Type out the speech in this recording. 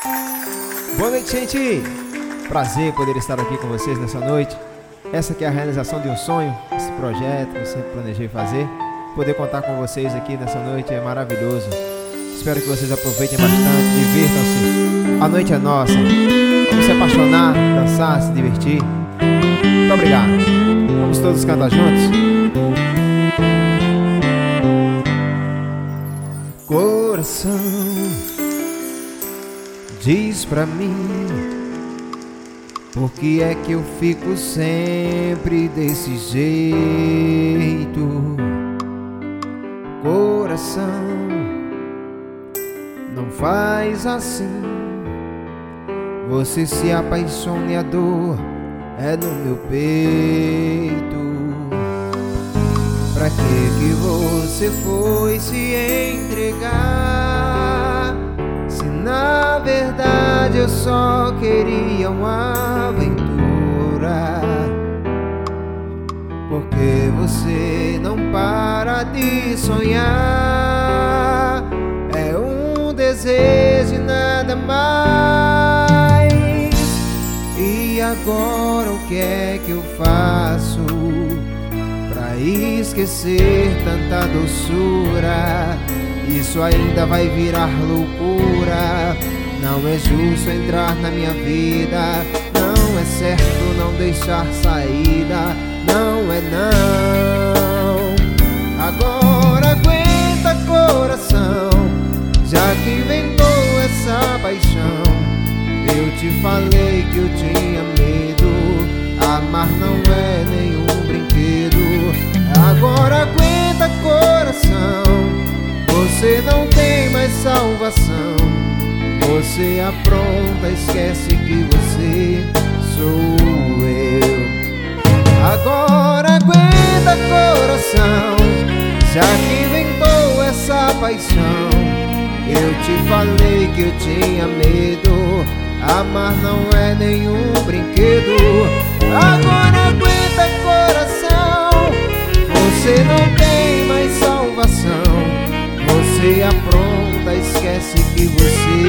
Boa noite, gente! Prazer poder estar aqui com vocês nessa noite. Essa que é a realização de um sonho, esse projeto que eu sempre planejei fazer. Poder contar com vocês aqui nessa noite é maravilhoso. Espero que vocês aproveitem bastante, divirtam-se. A noite é nossa. Vamos se apaixonar, dançar, se divertir. Muito obrigado. Vamos todos cantar juntos? Coração, diz pra mim, por que é que eu fico sempre desse jeito? Coração, não faz assim. Você se apaixona e a dor é no meu peito. Pra que você foi se entregar, se na verdade eu só queria uma aventura? Porque você não para de sonhar, é um desejo e nada mais. E agora o que é que eu faço pra esquecer tanta doçura? Isso ainda vai virar loucura. Não é justo entrar na minha vida, não é certo não deixar saída. Não é não. Agora aguenta, coração, já que inventou essa paixão. Eu te falei que eu tinha medo, amar não é nenhum brinquedo. Agora aguenta, coração, você não tem mais salvação. Você apronta, esquece que você sou eu. Agora aguenta, coração, já que inventou essa paixão. Eu te falei que eu tinha medo, amar não é nenhum brinquedo. Agora aguenta, coração, você não tem mais salvação. Você apronta, esquece que você